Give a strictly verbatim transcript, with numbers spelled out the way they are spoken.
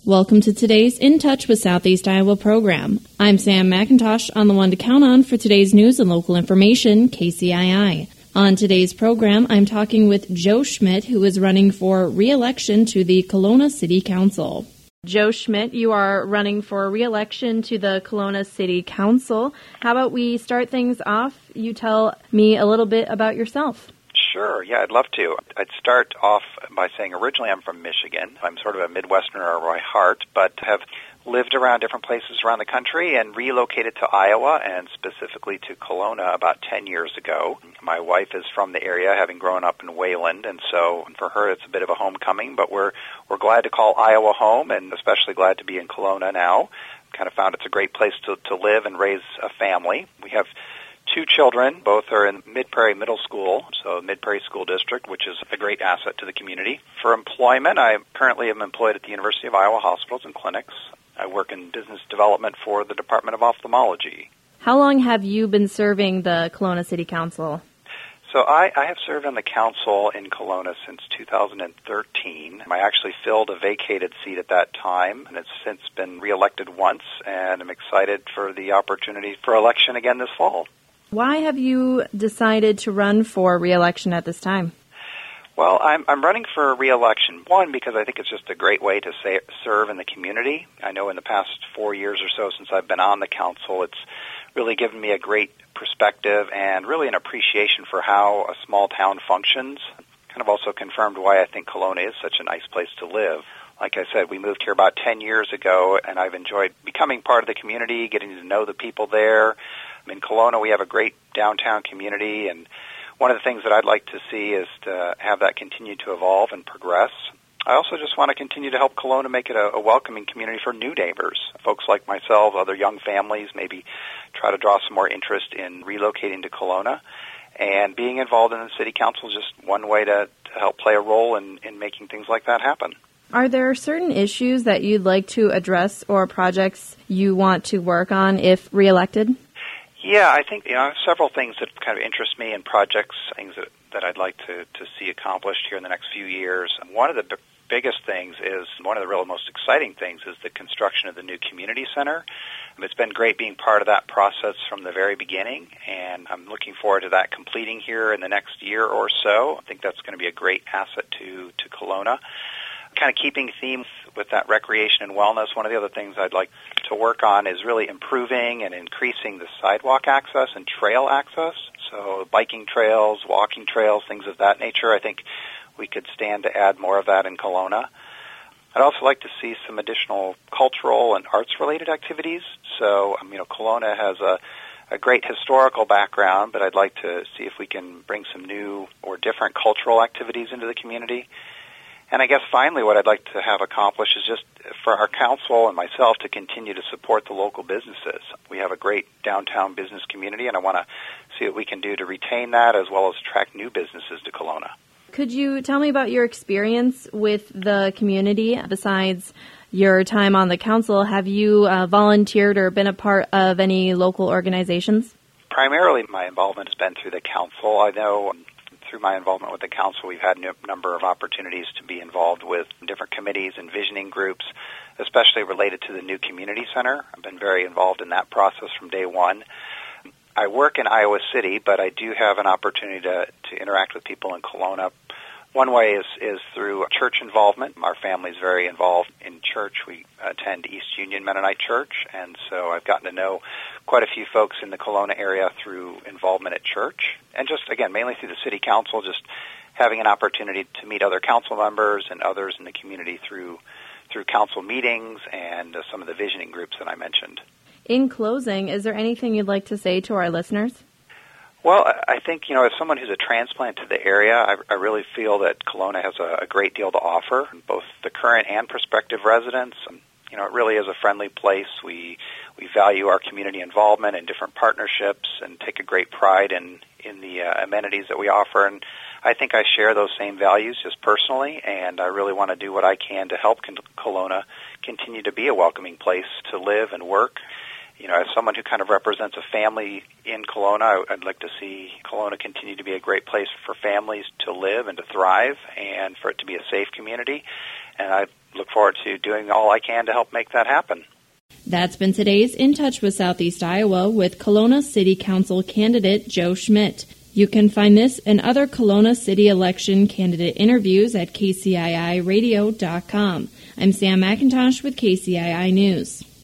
Welcome to today's In Touch with Southeast Iowa program. I'm Sam McIntosh on the one to count on for today's news and local information, K C I I. On today's program, I'm talking with Joe Schmidt, who is running for re-election to the Kelowna City Council. Joe Schmidt, you are running for re-election to the Kelowna City Council. How about we start things off? You tell me a little bit about yourself. Sure, yeah, I'd love to. I'd start off by saying originally I'm from Michigan. I'm sort of a Midwesterner by heart, but have lived around different places around the country and relocated to Iowa and specifically to Kelowna about ten years ago. My wife is from the area, having grown up in Wayland, and so for her it's a bit of a homecoming, but we're we're glad to call Iowa home and especially glad to be in Kelowna now. Kind of found it's a great place to, to live and raise a family. We have two children. Both are in Mid-Prairie Middle School, so Mid-Prairie School District, which is a great asset to the community. For employment, I currently am employed at the University of Iowa Hospitals and Clinics. I work in business development for the Department of Ophthalmology. How long have you been serving the Kelowna City Council? So I, I have served on the council in Kelowna since two thousand thirteen. I actually filled a vacated seat at that time, and it's since been reelected once, and I'm excited for the opportunity for election again this fall. Why have you decided to run for re-election at this time? Well, I'm, I'm running for re-election, one, because I think it's just a great way to say, serve in the community. I know in the past four years or so since I've been on the council, it's really given me a great perspective and really an appreciation for how a small town functions. Kind of also confirmed why I think Kelowna is such a nice place to live. Like I said, we moved here about ten years ago, and I've enjoyed becoming part of the community, getting to know the people there. In Kelowna, we have a great downtown community, and one of the things that I'd like to see is to have that continue to evolve and progress. I also just want to continue to help Kelowna make it a, a welcoming community for new neighbors, folks like myself, other young families, maybe try to draw some more interest in relocating to Kelowna. And being involved in the city council is just one way to, to help play a role in, in making things like that happen. Are there certain issues that you'd like to address or projects you want to work on if reelected? Yeah, I think, you know, several things that kind of interest me in projects, things that, that I'd like to, to see accomplished here in the next few years. One of the b- biggest things is, one of the real most exciting things is the construction of the new community center. It's been great being part of that process from the very beginning, and I'm looking forward to that completing here in the next year or so. I think that's going to be a great asset to, to Kelowna. Kind of keeping themes with that recreation and wellness, one of the other things I'd like to work on is really improving and increasing the sidewalk access and trail access. So biking trails, walking trails, things of that nature. I think we could stand to add more of that in Kelowna. I'd also like to see some additional cultural and arts-related activities. So, um, you know, Kelowna has a, a great historical background, but I'd like to see if we can bring some new or different cultural activities into the community. And I guess finally what I'd like to have accomplished is just for our council and myself to continue to support the local businesses. We have a great downtown business community, and I want to see what we can do to retain that as well as attract new businesses to Kelowna. Could you tell me about your experience with the community? Besides your time on the council, have you uh, volunteered or been a part of any local organizations? Primarily my involvement has been through the council. I know through my involvement with the council, we've had a number of opportunities to be involved with different committees and visioning groups, especially related to the new community center. I've been very involved in that process from day one. I work in Iowa City, but I do have an opportunity to, to interact with people in Kelowna. One way is, is through church involvement. Our family is very involved in church. We attend East Union Mennonite Church, and so I've gotten to know quite a few folks in the Kelowna area through involvement at church. And just, again, mainly through the city council, just having an opportunity to meet other council members and others in the community through through council meetings and uh, some of the visioning groups that I mentioned. In closing, is there anything you'd like to say to our listeners? Well, I think, you know, as someone who's a transplant to the area, I, I really feel that Kelowna has a, a great deal to offer, both the current and prospective residents. You know, it really is a friendly place. We we value our community involvement and different partnerships and take a great pride in, in the uh, amenities that we offer. And I think I share those same values just personally, and I really want to do what I can to help Kelowna continue to be a welcoming place to live and work. You know, as someone who kind of represents a family in Kelowna, I'd like to see Kelowna continue to be a great place for families to live and to thrive and for it to be a safe community. And I'd look forward to doing all I can to help make that happen. That's been today's In Touch with Southeast Iowa with Kelowna City Council candidate Joe Schmidt. You can find this and other Kelowna City election candidate interviews at K C I I radio dot com. I'm Sam McIntosh with K C I I News.